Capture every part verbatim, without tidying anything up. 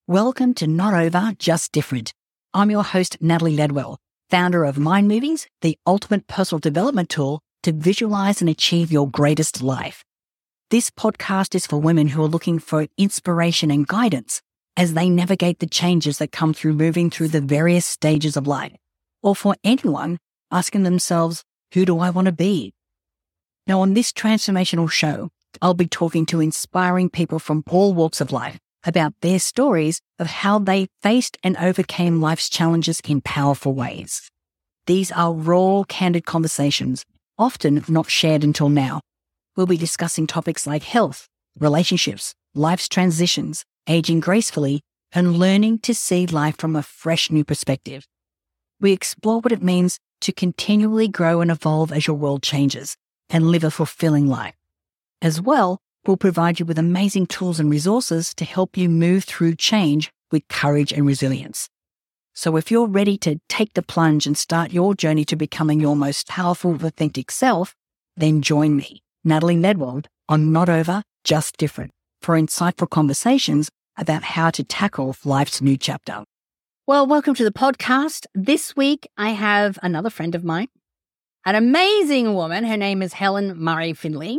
Welcome to Not Over, Just Different. I'm your host, Natalie Ledwell, founder of Mind Movies, the ultimate personal development tool to visualize and achieve your greatest life. This podcast is for women who are looking for inspiration and guidance as they navigate the changes that come through moving through the various stages of life, or for anyone asking themselves, who do I want to be? Now, on this transformational show, I'll be talking to inspiring people from all walks of life about their stories of how they faced and overcame life's challenges in powerful ways. These are raw, candid conversations, often not shared until now. We'll be discussing topics like health, relationships, life's transitions, aging gracefully, and learning to see life from a fresh new perspective. We explore what it means to continually grow and evolve as your world changes and live a fulfilling life. As well, we'll provide you with amazing tools and resources to help you move through change with courage and resilience. So if you're ready to take the plunge and start your journey to becoming your most powerful, authentic self, then join me, Natalie Ledwell, on Not Over, Just Different, for insightful conversations about how to tackle life's new chapter. Well, welcome to the podcast. This week, I have another friend of mine, an amazing woman. Her name is Helen Murray Finley.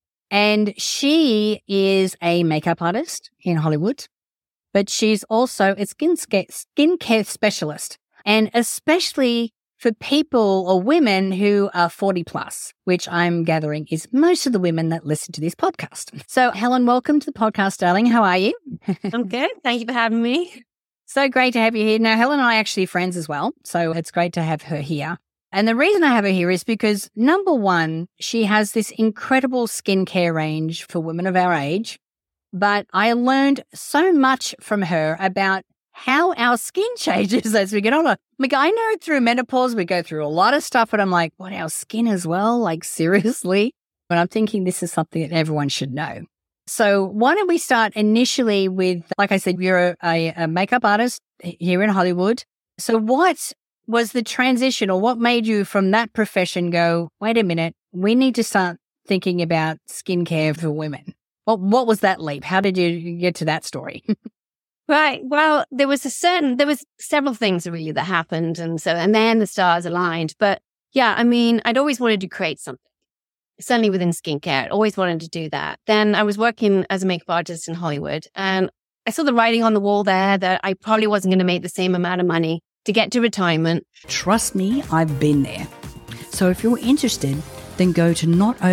And she is a makeup artist in Hollywood, but she's also a skin skincare specialist, and especially for people or women who are forty plus, which I'm gathering is most of the women that listen to this podcast. So Helen, welcome to the podcast, darling. How are you? I'm good. Thank you for having me. So great to have you here. Now, Helen and I are actually friends as well, so it's great to have her here. And the reason I have her here is because, number one, she has this incredible skincare range for women of our age. But I learned so much from her about how our skin changes as we get older. Like, I know through menopause, we go through a lot of stuff, but I'm like, what, our skin as well? Like, seriously? But I'm thinking this is something that everyone should know. So why don't we start initially with, like I said, you're a, a makeup artist here in Hollywood. So what was the transition, or what made you from that profession go, wait a minute, we need to start thinking about skincare for women? What what was that leap? How did you get to that story? Right. Well, there was a certain, there was several things really that happened. And so, and then the stars aligned. But yeah, I mean, I'd always wanted to create something, certainly within skincare. I'd always wanted to do that. Then I was working as a makeup artist in Hollywood, and I saw the writing on the wall there that I probably wasn't going to make the same amount of money to get to retirement. Trust me, I've been there. So if you're interested, then go to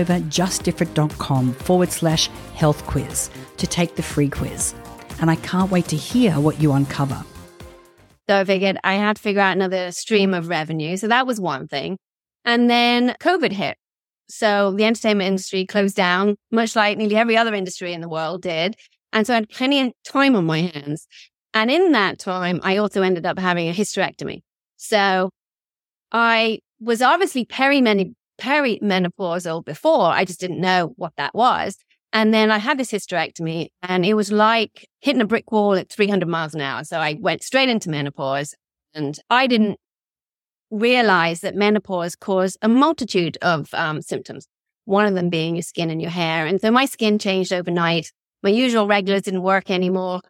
notoverjustdifferent.com forward slash health quiz to take the free quiz. And I can't wait to hear what you uncover. So I figured I had to figure out another stream of revenue. So that was one thing. And then COVID hit. So the entertainment industry closed down, much like nearly every other industry in the world did. And so I had plenty of time on my hands. And in that time, I also ended up having a hysterectomy. So I was obviously perimen- perimenopausal before. I just didn't know what that was. And then I had this hysterectomy, and it was like hitting a brick wall at three hundred miles an hour. So I went straight into menopause, and I didn't realize that menopause caused a multitude of um, symptoms, one of them being your skin and your hair. And so my skin changed overnight. My usual regulars didn't work anymore.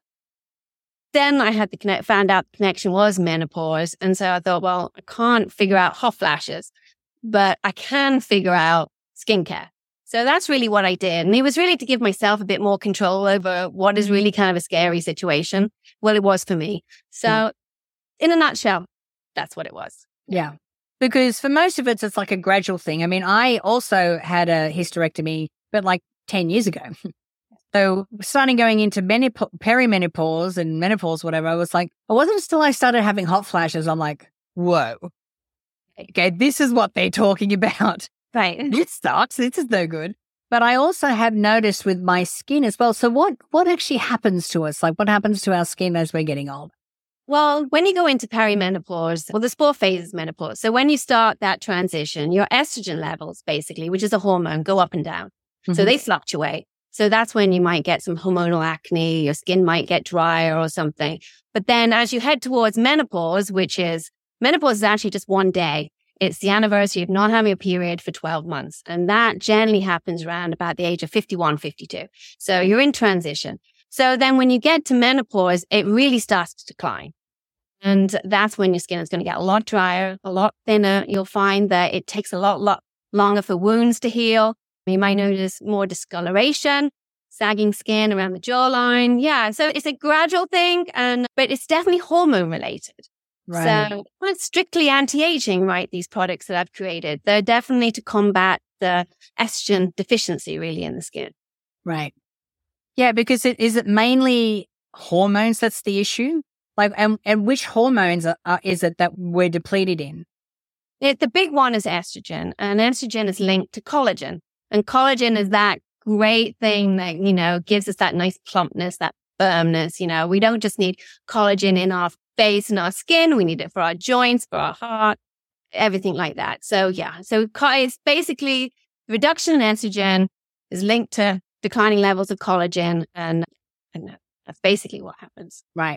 Then I had the connect, found out the connection was menopause. And so I thought, well, I can't figure out hot flashes, but I can figure out skincare. So that's really what I did. And it was really to give myself a bit more control over what is really kind of a scary situation. Well, it was for me. So yeah. In a nutshell, that's what it was. Yeah. Because for most of it, it's like a gradual thing. I mean, I also had a hysterectomy, but like ten years ago. So starting going into menop- perimenopause and menopause, whatever, I was like, it wasn't until I started having hot flashes, I'm like, whoa, okay, this is what they're talking about. Right. This sucks. This is no good. But I also have noticed with my skin as well. So what, what actually happens to us? Like, what happens to our skin as we're getting old? Well, when you go into perimenopause, well, there's four phases of menopause. So when you start that transition, your estrogen levels, basically, which is a hormone, go up and down. Mm-hmm. So they fluctuate. So that's when you might get some hormonal acne, your skin might get drier or something. But then as you head towards menopause, which is, menopause is actually just one day. It's the anniversary of not having a period for twelve months. And that generally happens around about the age of fifty-one, fifty-two. So you're in transition. So then when you get to menopause, it really starts to decline. And that's when your skin is going to get a lot drier, a lot thinner. You'll find that it takes a lot, lot longer for wounds to heal. You might notice more discoloration, sagging skin around the jawline. Yeah, so it's a gradual thing, and but it's definitely hormone related. Right. So not strictly anti-aging, right? These products that I've created, they're definitely to combat the estrogen deficiency really in the skin. Right. Yeah, because it is it mainly hormones that's the issue? Like, and, and which hormones are, are, is it that we're depleted in? It, the big one is estrogen, and estrogen is linked to collagen. And collagen is that great thing that, you know, gives us that nice plumpness, that firmness. You know, we don't just need collagen in our face and our skin. We need it for our joints, for our heart, everything like that. So, yeah. So it's basically reduction in estrogen is linked to declining levels of collagen. And, and that's basically what happens. Right.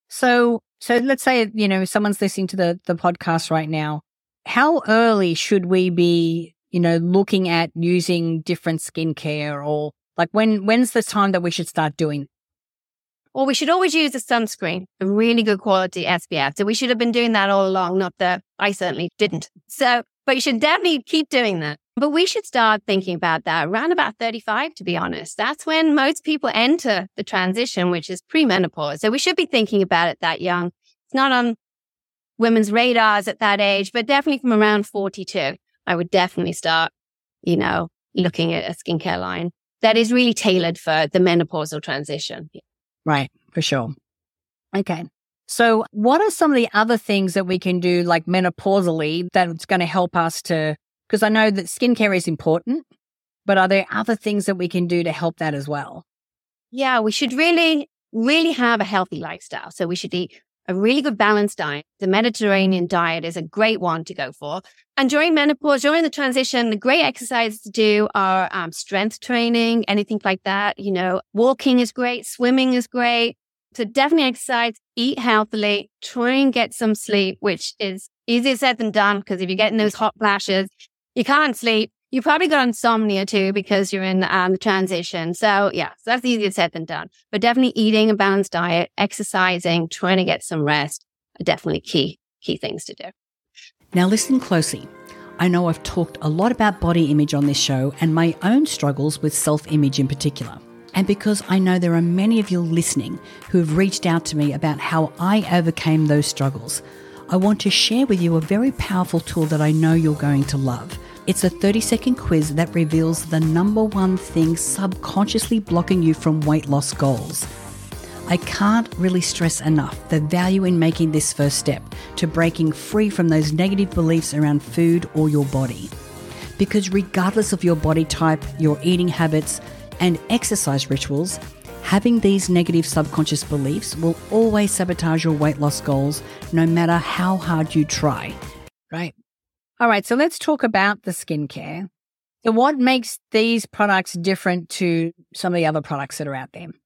So, so let's say, you know, someone's listening to the, the podcast right now. How early should we be, you know, looking at using different skincare, or like when, when's the time that we should start doing? Well, we should always use a sunscreen, a really good quality S P F. So we should have been doing that all along, not that I certainly didn't. So, but you should definitely keep doing that. But we should start thinking about that around about thirty-five, to be honest. That's when most people enter the transition, which is premenopause. So we should be thinking about it that young. It's not on women's radars at that age, but definitely from around forty-two, I would definitely start, you know, looking at a skincare line that is really tailored for the menopausal transition. Right, for sure. Okay. So what are some of the other things that we can do, like menopausally, that's going to help us to, because I know that skincare is important, but are there other things that we can do to help that as well? Yeah, we should really, really have a healthy lifestyle. So we should eat a really good balanced diet. The Mediterranean diet is a great one to go for. And during menopause, during the transition, the great exercises to do are um, strength training, anything like that. You know, walking is great, swimming is great. So definitely exercise, eat healthily, try and get some sleep, which is easier said than done, because if you're getting those hot flashes, you can't sleep. You probably got insomnia too because you're in um, the transition. So yeah, so that's easier said than done. But definitely eating a balanced diet, exercising, trying to get some rest are definitely key, key things to do. Now listen closely. I know I've talked a lot about body image on this show and my own struggles with self-image in particular. And because I know there are many of you listening who have reached out to me about how I overcame those struggles, I want to share with you a very powerful tool that I know you're going to love. It's a thirty-second quiz that reveals the number one thing subconsciously blocking you from weight loss goals. I can't really stress enough the value in making this first step to breaking free from those negative beliefs around food or your body. Because regardless of your body type, your eating habits, and exercise rituals, having these negative subconscious beliefs will always sabotage your weight loss goals, no matter how hard you try. Right. All right, so let's talk about the skincare. So what makes these products different to some of the other products that are out there?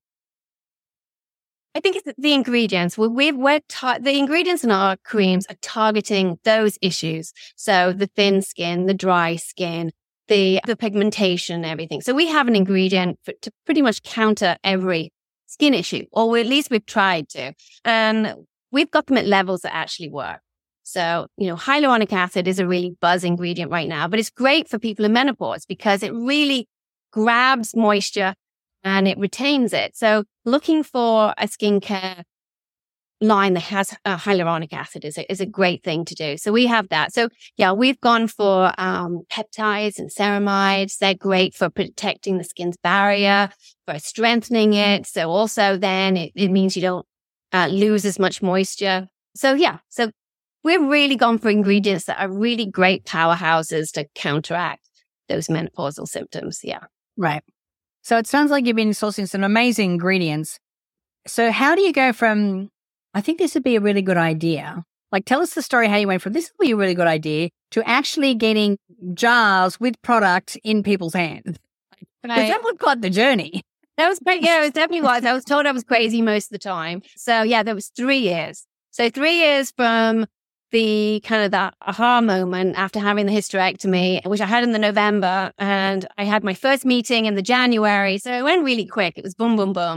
I think it's the ingredients. We've, we're ta- the ingredients in our creams are targeting those issues. So the thin skin, the dry skin, the, the pigmentation, everything. So we have an ingredient for, to pretty much counter every skin issue, or at least we've tried to. And we've got them at levels that actually work. So, you know, hyaluronic acid is a really buzz ingredient right now, but it's great for people in menopause because it really grabs moisture and it retains it. So looking for a skincare line that has uh, hyaluronic acid is a, is a great thing to do. So we have that. So yeah, we've gone for um, peptides and ceramides. They're great for protecting the skin's barrier, for strengthening it. So also then it, it means you don't uh, lose as much moisture. So yeah, so we've really gone for ingredients that are really great powerhouses to counteract those menopausal symptoms. Yeah. Right. So it sounds like you've been sourcing some amazing ingredients. So how do you go from, I think this would be a really good idea. Like, tell us the story how you went from this would be a really good idea to actually getting jars with product in people's hands. Because that was quite the journey. That was great. Yeah, it definitely was. I was told I was crazy most of the time. So yeah, that was three years. So three years from the kind of that aha moment after having the hysterectomy, which I had in the November, and I had my first meeting in the January. So it went really quick. It was boom, boom, boom.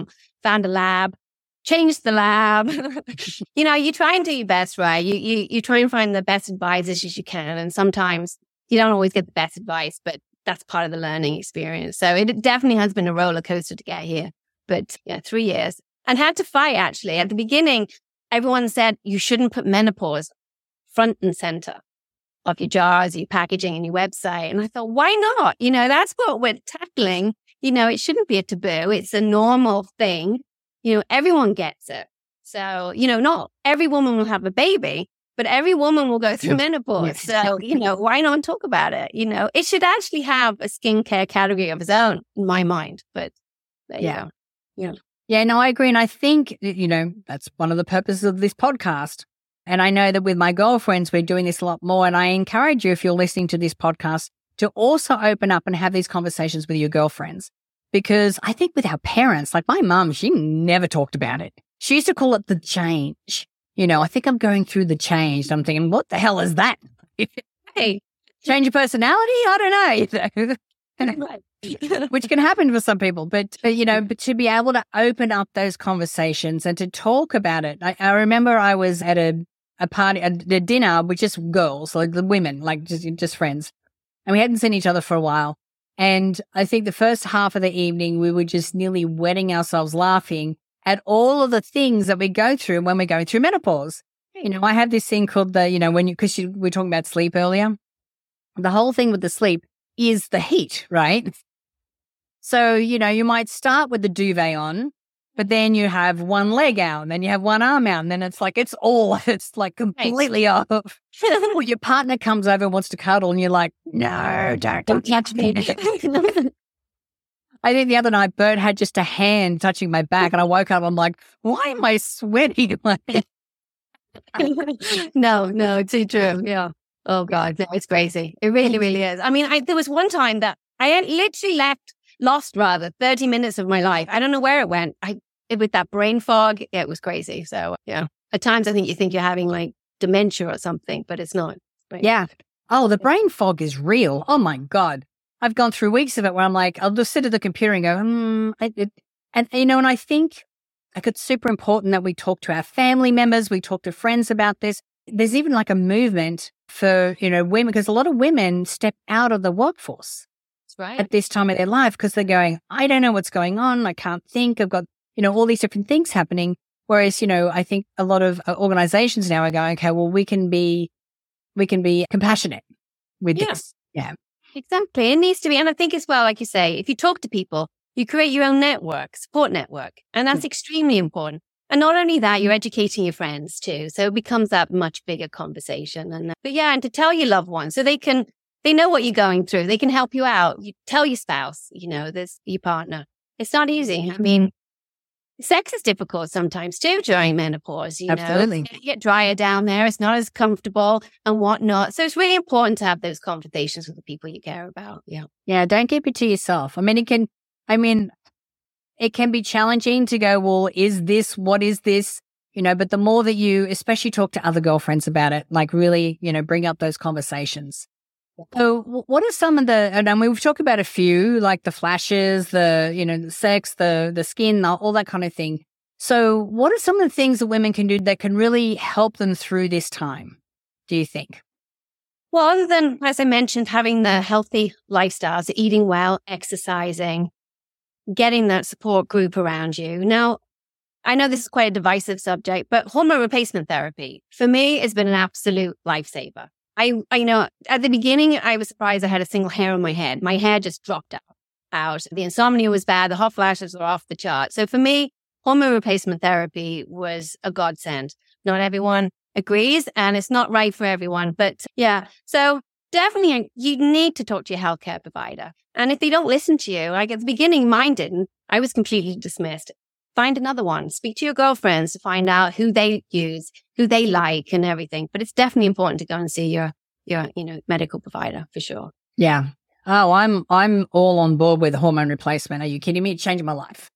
found a lab, changed the lab. You know, you try and do your best, right? You, you, you try and find the best advisors as you can. And sometimes you don't always get the best advice, but that's part of the learning experience. So it definitely has been a roller coaster to get here. But yeah, three years. And had to fight, actually. At the beginning, everyone said you shouldn't put menopause front and center of your jars, your packaging, and your website. And I thought, why not? You know, that's what we're tackling. You know, it shouldn't be a taboo. It's a normal thing. You know, everyone gets it. So, you know, not every woman will have a baby, but every woman will go through menopause. So, you know, why not talk about it? You know, it should actually have a skincare category of its own, in my mind. But there you yeah. go. Yeah. Yeah, no, I agree. And I think, you know, that's one of the purposes of this podcast. And I know that with my girlfriends, we're doing this a lot more. And I encourage you, if you're listening to this podcast, to also open up and have these conversations with your girlfriends. Because I think with our parents, like my mum, she never talked about it. She used to call it the change. You know, I think I'm going through the change. I'm thinking, what the hell is that? Hey, change your personality? I don't know. Which can happen for some people, but, but you know, but to be able to open up those conversations and to talk about it. I, I remember I was at a, a party, a, a dinner with just girls, like the women, like just, just friends. And we hadn't seen each other for a while. And I think the first half of the evening, we were just nearly wetting ourselves laughing at all of the things that we go through when we're going through menopause. You know, I have this thing called the, you know, when you, because we were talking about sleep earlier, the whole thing with the sleep is the heat, right? So, you know, you might start with the duvet on, but then you have one leg out and then you have one arm out and then it's like, it's all, it's like completely off. Or your partner comes over and wants to cuddle and you're like, no, don't, don't touch me. I think the other night, Bert had just a hand touching my back and I woke up, I'm like, why am I sweating? No, no, too true. Yeah. Oh God, no, it's crazy. It really, really is. I mean, I, there was one time that I had literally left, lost rather, thirty minutes of my life. I don't know where it went. I it, with that brain fog, yeah, it was crazy. So yeah, at times I think you think you're having like dementia or something, but it's not. Right? Yeah. Oh, the brain fog is real. Oh my God. I've gone through weeks of it where I'm like, I'll just sit at the computer and go, hmm. I, it, and, you know, and I think like it's super important that we talk to our family members, we talk to friends about this. There's even like a movement for, you know, women, because a lot of women step out of the workforce That's right. at this time of their life because they're going, I don't know what's going on. I can't think. I've got, you know, all these different things happening. Whereas, you know, I think a lot of uh, organizations now are going, okay, well, we can be, we can be compassionate with Yeah. this. Yeah. Exactly. It needs to be. And I think as well, like you say, if you talk to people, you create your own network, support network. And that's mm. extremely important. And not only that, you're educating your friends too. So it becomes that much bigger conversation. And but yeah, and to tell your loved ones so they can, they know what you're going through. They can help you out. You tell your spouse, you know, this, your partner. It's not easy. I mean, sex is difficult sometimes too during menopause, you Absolutely. know. You get drier down there. It's not as comfortable and whatnot. So it's really important to have those conversations with the people you care about. Yeah. Yeah. Don't keep it to yourself. I mean, it can, I mean, it can be challenging to go, well, is this, what is this? You know, but the more that you, especially talk to other girlfriends about it, like really, you know, bring up those conversations. So what are some of the, and we've talked about a few, like the flashes, the, you know, the sex, the, the skin, all that kind of thing. So what are some of the things that women can do that can really help them through this time, do you think? Well, other than, as I mentioned, having the healthy lifestyles, eating well, exercising, getting that support group around you. Now, I know this is quite a divisive subject, but hormone replacement therapy for me has been an absolute lifesaver. I, I, you know, at the beginning, I was surprised I had a single hair on my head. My hair just dropped out. out. The insomnia was bad. The hot flashes were off the chart. So for me, hormone replacement therapy was a godsend. Not everyone agrees, and it's not right for everyone. But yeah, so definitely you need to talk to your healthcare provider. And if they don't listen to you, like at the beginning, mine didn't. I was completely dismissed. Find another one. Speak to your girlfriends to find out who they use, who they like and everything. But it's definitely important to go and see your, your, you know, medical provider for sure. Yeah. Oh, I'm, I'm all on board with hormone replacement. Are you kidding me? It changed my life.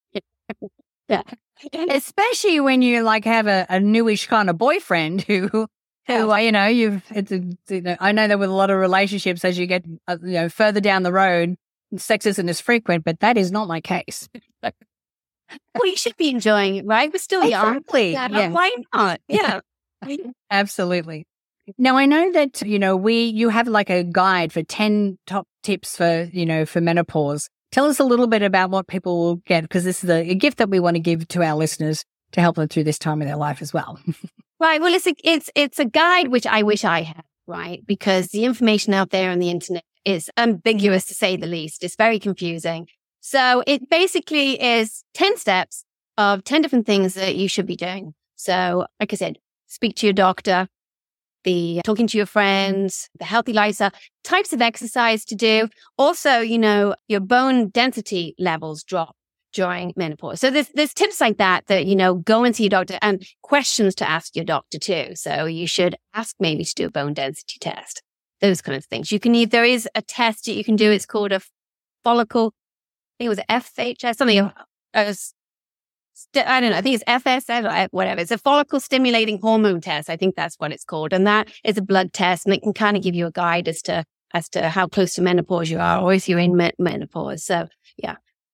Yeah. Especially when you like have a, a newish kind of boyfriend who, who, uh, you know, you've, it's a, you know, I know that with a lot of relationships, as you get, uh, you know, further down the road, sex isn't as frequent, but that is not my case. Well, you should be enjoying it, right? We're still Exactly. young. Yeah. Why not? Yeah. Absolutely. Now, I know that, you know, we, you have like a guide for ten top tips for, you know, for menopause. Tell us a little bit about what people will get, because this is a, a gift that we want to give to our listeners to help them through this time in their life as well. Right. Well, it's a, it's, it's a guide, which I wish I had, right? Because the information out there on the internet is ambiguous, to say the least. It's very confusing. So it basically is ten steps of ten different things that you should be doing. So like I said, speak to your doctor, the talking to your friends, the healthy lifestyle, types of exercise to do. Also, you know, your bone density levels drop during menopause. So there's, there's tips like that, that, you know, go and see your doctor, and questions to ask your doctor too. So you should ask maybe to do a bone density test, those kinds of things. You can need, there is a test that you can do. It's called a follicle, I think it was F H S, something, uh, I don't know, I think it's F S S, whatever. It's a follicle stimulating hormone test. I think that's what it's called. And that is a blood test, and it can kind of give you a guide as to, as to how close to menopause you are, or if you're in me- menopause. So yeah.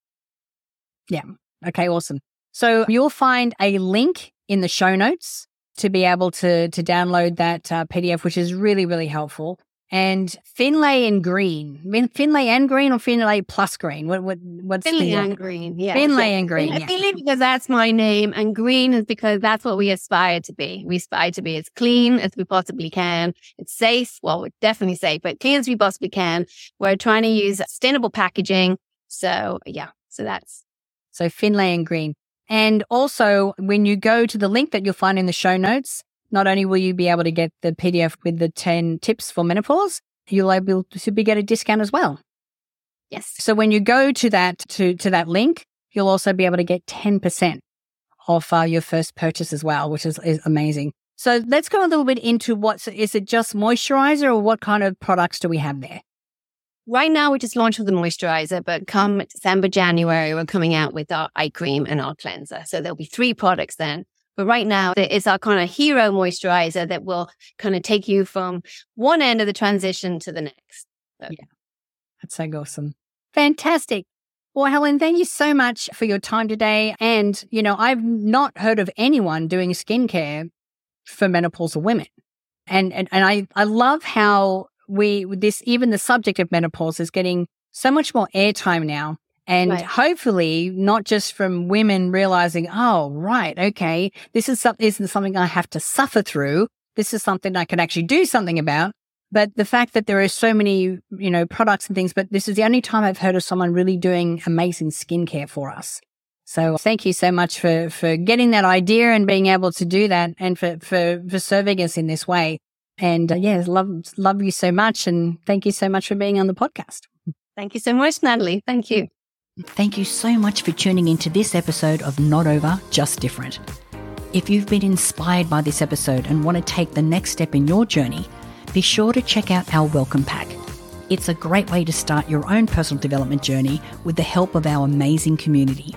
Yeah. Okay, awesome. So you'll find a link in the show notes to be able to, to download that uh, P D F, which is really, really helpful. And Finlay and Green, Finlay and Green or Finlay plus Green? What, what, what's Finlay the, and Green, yeah. Finlay and Green, I yeah. Finlay because that's my name, and Green is because that's what we aspire to be. We aspire to be as clean as we possibly can. It's safe. Well, we're definitely safe, but clean as we possibly can. We're trying to use sustainable packaging. So yeah, so that's. So Finlay and Green. And also, when you go to the link that you'll find in the show notes, not only will you be able to get the P D F with the ten tips for menopause, you'll be able to be get a discount as well. Yes. So when you go to that to, to that link, you'll also be able to get ten percent off uh, your first purchase as well, which is, is amazing. So let's go a little bit into what's, is it just moisturizer, or what kind of products do we have there? Right now, we just launched with the moisturizer, but come December, January, we're coming out with our eye cream and our cleanser. So there'll be three products then. But right now, it's our kind of hero moisturizer that will kind of take you from one end of the transition to the next. So. Yeah, that's so awesome. Fantastic. Well, Helen, thank you so much for your time today. And, you know, I've not heard of anyone doing skincare for menopausal women. And, and, and I, I love how we, this, even the subject of menopause is getting so much more airtime now. And right. hopefully not just from women realizing, oh, right, okay, this is some, isn't something I have to suffer through. This is something I can actually do something about. But the fact that there are so many, you know, products and things, but this is the only time I've heard of someone really doing amazing skincare for us. So thank you so much for, for getting that idea and being able to do that, and for, for, for serving us in this way. And uh, yeah, love, love you so much. And thank you so much for being on the podcast. Thank you so much, Natalie. Thank you. Thank you so much for tuning into this episode of Not Over, Just Different. If you've been inspired by this episode and want to take the next step in your journey, be sure to check out our welcome pack. It's a great way to start your own personal development journey with the help of our amazing community.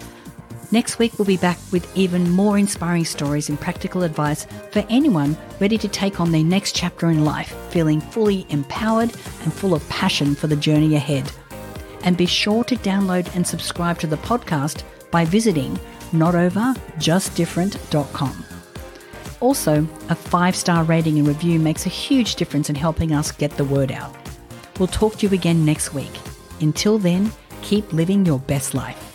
Next week, we'll be back with even more inspiring stories and practical advice for anyone ready to take on their next chapter in life, feeling fully empowered and full of passion for the journey ahead. And be sure to download and subscribe to the podcast by visiting not over just different dot com. Also, a five-star rating and review makes a huge difference in helping us get the word out. We'll talk to you again next week. Until then, keep living your best life.